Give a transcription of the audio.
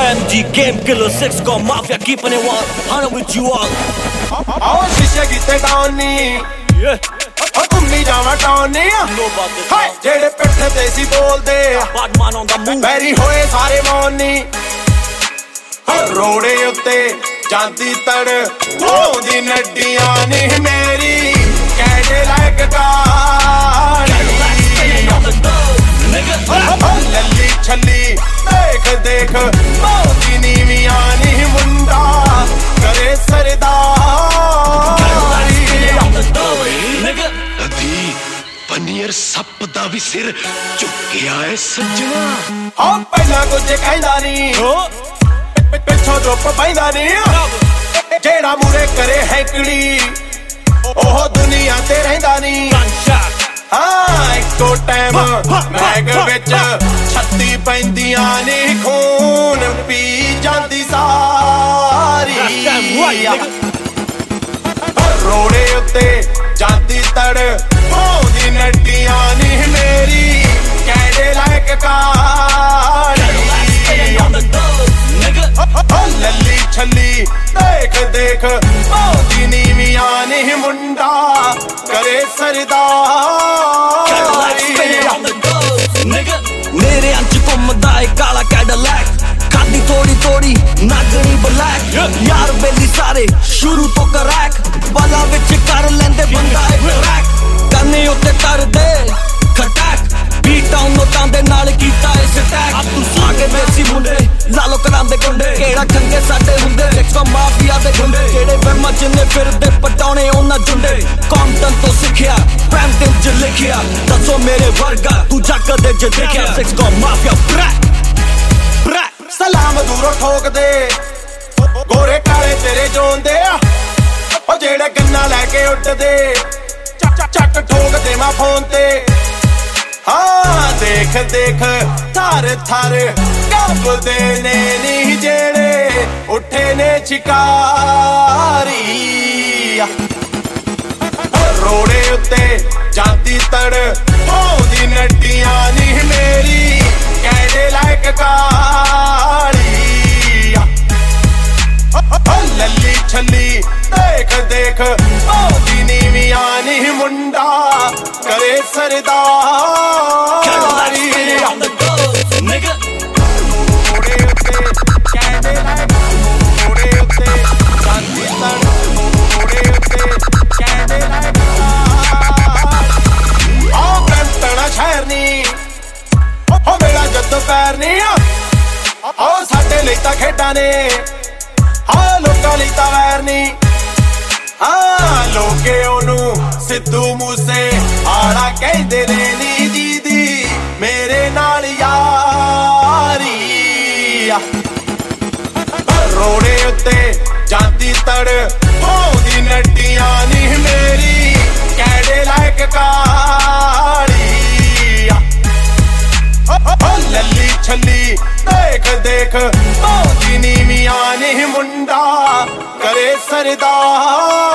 MG game killer 6 got mafia keeping it 100 with you all. आओ शीशे कीते downy ओ घुम्मी जावा tawny हाय जेड़े पिट्ठे ते सी बोलदे bad man on the move बैरी होए सारे मौनी रोड़े उत्ते ਜਾਂਦੀ ਤੜ ਹੋਂਦੀ ਨੱਡੀਆਂ ਨੀ ਮੇਰੀ ਕਹਿਦੇ ਲਾਇਕ ਗਾੜੀ ਲੱਲੀ ਛੱਲੀ ਦੇਖ ਦੇਖ ਮੌਦੀ ਨੀਵੀਆਂ ਨੀ ਮੁੰਡਾ ਕਰੇ ਸਰਦਾਰੀ ਅਦੀ ਪਨੀਰ ਸੱਪ ਦਾ ਵੀ ਸਿਰ ਝੁਕਿਆ ਏ ਸੱਜਣਾ ਹਾਂ ਪਹਿਲਾਂ ਕੁਝ ਕਹਿੰਦਾ ਨੀ ਪਿੱਛੋਂ ਧੁੱਪ ਪੈਂਦਾ ਨੀ ਜਿਹੜਾ ਮੂਰੇ ਕਰੇ ਹੈਕੜੀ ਉਹ ਦੁਨੀਆ ਤੇ ਰਹਿੰਦਾ ਨੀ ਹਾਂ ਇੱਕੋ ਟਾਈਮ ਮੈਗ ਵਿੱਚ 36 ਪੈਂਦੀਆਂ ਨੀ ਖੂਨ ਪੀ ਜਾਂਦੀ ਸਾਰੀ ਰੋੜੇ ਉੱਤੇ ਜਾਂਦੀ ਤੜ ਹੋਂਦੀ ਨੱਡੀਆਂ ਨੀ ਮੇਰੀ ਕਹਿਦੇ ਲਾਇਕ ਕਾਲੀ ਲੱਲੀ ਛੱਲੀ ਦੇਖ ਦੇਖ ਮੌਦੀ ਨੀਵੀਆਂ ਨੀ ਮੁੰਡਾ ਕਰੇ ਸਰਦਾਰੀ ਮੇਰੇ ਅੰਚ ਘੁੰਮਦਾ ਏ ਕਾਲਾ ਕੈਡਲੈਕ ਖਾਦੀ ਥੋੜੀ ਥੋੜੀ ਨਾਗਣੀ ਬਲੈਕ ਯਾਰ ਬੇਲੀ ਸਾਰੇ ਸ਼ੁਰੂ ਤੋਂ ਕਰੈਕ ਬਾਲਾ ਵਿੱਚ ਕਰ ਲੈਂਦੇ ਬੰਦਾ ਏ ਟਰੈਕ ਕੰਨੇ ਉੱਤੇ ਤਰਦੇ ਖਟਾਕ ਬੀਟ ਆਉਂ ਨੋਟਾਂ ਦੇ ਨਾਲ ਕੀਤਾ ਏ ਸਟੈਕ ਅਬ ਤੂੰ ਸਾਗੇ ਦੇਸੀ ਮੁੰਡੇ ਲਾਲੋ ਕਰਾਂਦੇ ਗੁੰਡੇ ਕਿਹੜਾ ਖੰਗੇ ਸਾਡੇ ਹੁੰਦੇ ਦੇਖੋ ਮਾਫੀਆ ਦੇ ਗੁੰਡੇ ਜਿਹੜੇ ਵਹਿਮਾਂ ਜਿੰਨੇ ਫਿਰਦੇ ਪਟਾਉਣੇ ਉਹਨਾਂ ਜੁੰਡੇ ਕੰਟਨ ਤੋਂ ਸਿੱਖਿਆ ਪੈਂਟਿੰਗ ਚ ਲਿਖਿਆ ਦੱਸੋ ਮੇਰੇ ਵਰਗਾ ਤੂੰ ਜੱਗ ਦੇ ਜੇ ਦੇਖਿਆ 6 ਕੋ ਮਾਫੀਆ ਸਲਾਮ ਦੂਰੋਂ ਠੋਕਦੇ ਗੋਰੇ ਕਾਲੇ ਤੇਰੇ ਜੋਂਦੇ ਆ ਉਹ ਜਿਹੜੇ ਗੰਨਾ ਲੈ ਕੇ ਉੱਡਦੇ ਚੱਕ ਠੋਕਦੇ ਮਾ ਫੋਨ ਤੇ ਹਾਂ ਦੇਖ ਦੇਖ ਥਰ ਥਰ ਕੰਬਦੇ ਨੇ ਨੀ ਜਿਹੜੇ ਉੱਠੇ ਨੇ ਸ਼ਿਕਾਰੀ ਰੋੜੇ ਉੱਤੇ ਜਾਂਦੀ ਤੜ ਹੋਂਦੀ ਨੱਡੀਆਂ ਨੀ ਮੇਰੀ ਕਹਿਦੇ ਲਾਇਕ ਕਾਲੀ ਲੱਲੀ ਛੱਲੀ ਦੇਖ ਦੇਖ ਮੌਦੀ ਨੀਵੀਆਂ ਨੀ ਮੁੰਡਾ ਕਰੇ ਸਰਦਾਰੀ ਪੈਰ ਨੀ ਆ ਸਾਡੇ ਲਈ ਤਾਂ ਖੇਡਾਂ ਨੇ ਹਾਂ ਲੋਕਾਂ ਲਈ ਤਾਂ ਵੈਰ ਨੀ ਹਾਂ ਲੋਕੇ ਉਹਨੂੰ ਸਿੱਧੂ ਮੂਸੇ ਆਲਾ ਕਹਿੰਦੇ ਨੇ ਨੀ ਦੀਦੀ ਮੇਰੇ ਨਾਲ ਯਾਰੀ ਰੋੜੇ ਉੱਤੇ ਜਾਂਦੀ ਤੜ ਹੋਂਦੀ ਨੱਡੀਆਂ ਨੀ ਮੇਰੀ ਕਹਿਦੇ ਲਾਇਕ ਕਾਲੀ ਲੱਲੀ ਛੱਲੀ ਦੇਖ ਦੇਖ ਮੌਦੀ ਨੀਵੀਆਂ ਨੀ ਮੁੰਡਾ ਕਰੇ ਸਰਦਾਰੀ